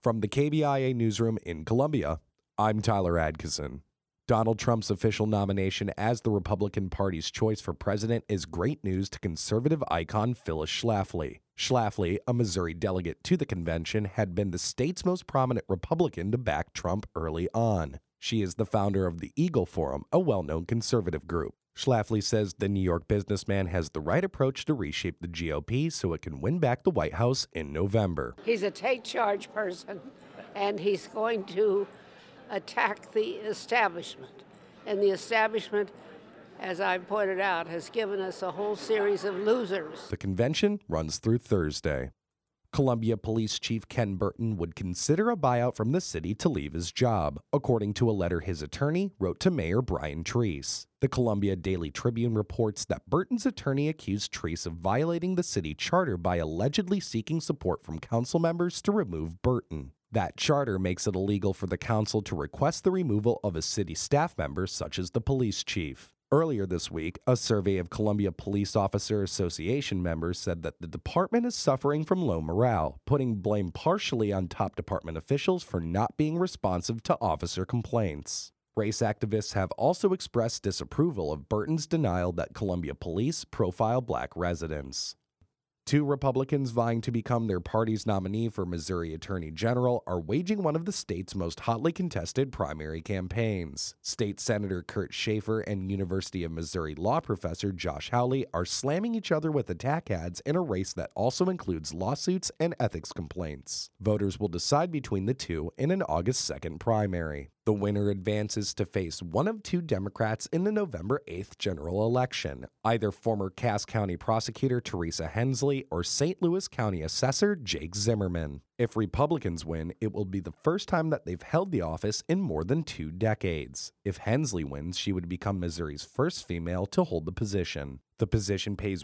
From the KBIA newsroom in Columbia, I'm Tyler Adkison. Donald Trump's official nomination as the Republican Party's choice for president is great news to conservative icon Phyllis Schlafly. Schlafly, a Missouri delegate to the convention, had been the state's most prominent Republican to back Trump early on. She is the founder of the Eagle Forum, a well-known conservative group. Schlafly says the New York businessman has the right approach to reshape the GOP so it can win back the White House in November. He's a take-charge person, and he's going to attack the establishment. And the establishment, as I pointed out, has given us a whole series of losers. The convention runs through Thursday. Columbia Police Chief Ken Burton would consider a buyout from the city to leave his job, according to a letter his attorney wrote to Mayor Brian Treese. The Columbia Daily Tribune reports that Burton's attorney accused Treese of violating the city charter by allegedly seeking support from council members to remove Burton. That charter makes it illegal for the council to request the removal of a city staff member such as the police chief. Earlier this week, a survey of Columbia Police Officer Association members said that the department is suffering from low morale, putting blame partially on top department officials for not being responsive to officer complaints. Race activists have also expressed disapproval of Burton's denial that Columbia police profile black residents. Two Republicans vying to become their party's nominee for Missouri Attorney General are waging one of the state's most hotly contested primary campaigns. State Senator Kurt Schaefer and University of Missouri law professor Josh Hawley are slamming each other with attack ads in a race that also includes lawsuits and ethics complaints. Voters will decide between the two in an August 2nd primary. The winner advances to face one of two Democrats in the November 8th general election, either former Cass County prosecutor Teresa Hensley or St. Louis County Assessor Jake Zimmerman. If Republicans win, it will be the first time that they've held the office in more than 2 decades. If Hensley wins, she would become Missouri's first female to hold the position. The position pays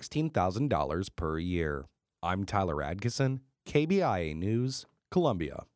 $116,000 per year. I'm Tyler Adkison, KBIA News, Columbia.